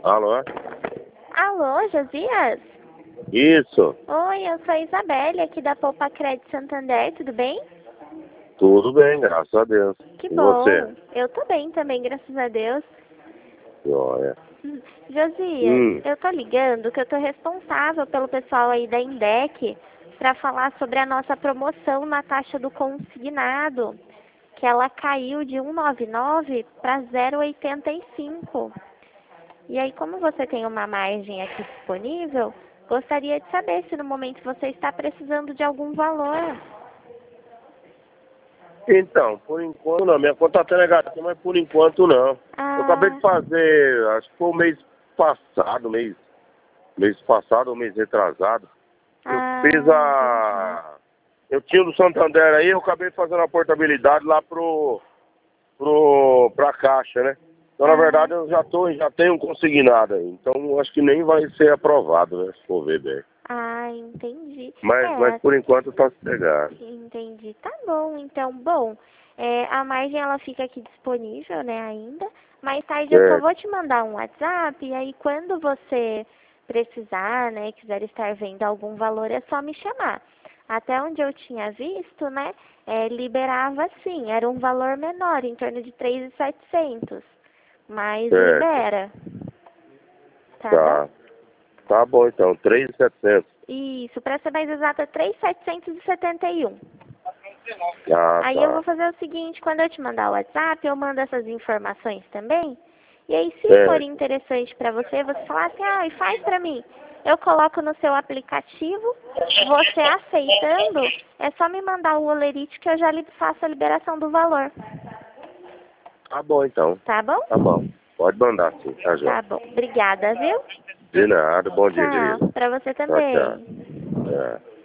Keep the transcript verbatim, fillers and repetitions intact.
Alô? Alô, Josias? Isso. Oi, eu sou a Isabelle, aqui da Poupa Crédito Santander, tudo bem? Tudo bem, graças a Deus. Que E bom. você? Eu tô bem também, graças a Deus. Joia. Hum, Josias, Hum. eu tô ligando que eu tô responsável pelo pessoal aí da Indec para falar sobre a nossa promoção na taxa do consignado, que ela caiu de um vírgula noventa e nove para zero vírgula oitenta e cinco. E aí, como você tem uma margem aqui disponível, gostaria de saber se no momento você está precisando de algum valor. Então, por enquanto não. Minha conta tá negativa, mas por enquanto não. Eu acabei Ah, de fazer, acho que foi o mês passado, mês, mês passado ou mês retrasado. Eu ah, fiz a... Eu tinha o do Santander aí, eu acabei fazendo a portabilidade lá pro... pro... pra Caixa, né? Então, na ah, verdade, eu já, tô, já tenho consignado aí. Então, acho que nem vai ser aprovado, né? Se for ver bem. ah, entendi. Mas, mas É, por enquanto tá sossegado. entendi. Tá bom, então, bom, é, a margem ela fica aqui disponível, né, ainda. Mais tarde eu só Certo. vou te mandar um WhatsApp e aí quando você precisar, né, quiser estar vendo algum valor, é só me chamar. Até onde eu tinha visto, né, é, liberava sim, era um valor menor, em torno de três mil e setecentos, mas Certo. libera, tá bom? Tá. Tá bom então, três mil e setecentos. Isso, para ser mais exata, três mil setecentos e setenta e um. Ah, Aí eu vou tá. fazer o seguinte, quando eu te mandar o WhatsApp, eu mando essas informações também. E aí, se for Certo. interessante para você, você falar assim, ah, e faz para mim. Eu coloco no seu aplicativo, você aceitando, é só me mandar o olerite que eu já lhe faço a liberação do valor. Tá bom então. Tá bom? Tá bom. Pode mandar sim, tá Tá joia. bom. Obrigada, viu? De nada, bom dia, Tchau. querido. Para você Tchau, tchau. também. É.